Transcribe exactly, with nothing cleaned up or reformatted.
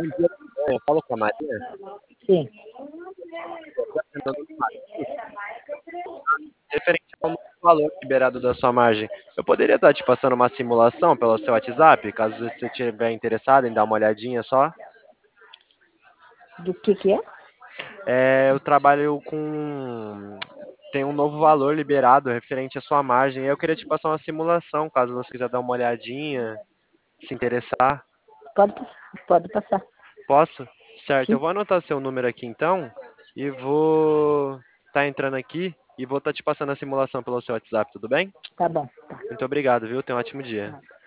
Bom dia, tudo bem? Eu falo com a Maria. Sim. Referente ao novo valor liberado da sua margem, eu poderia estar te passando uma simulação pelo seu WhatsApp, caso você estiver interessado em dar uma olhadinha só? Do que que é? É, eu trabalho com... Tem um novo valor liberado referente à sua margem. Eu queria te passar uma simulação, caso você quiser dar uma olhadinha, se interessar. Pode passar, pode passar. Posso? Certo, eu Sim, vou anotar seu número aqui então e vou estar entrando aqui e vou estar te passando a simulação pelo seu WhatsApp, tudo bem? tá bom. Tá. Muito obrigado, viu? Tenha um ótimo dia.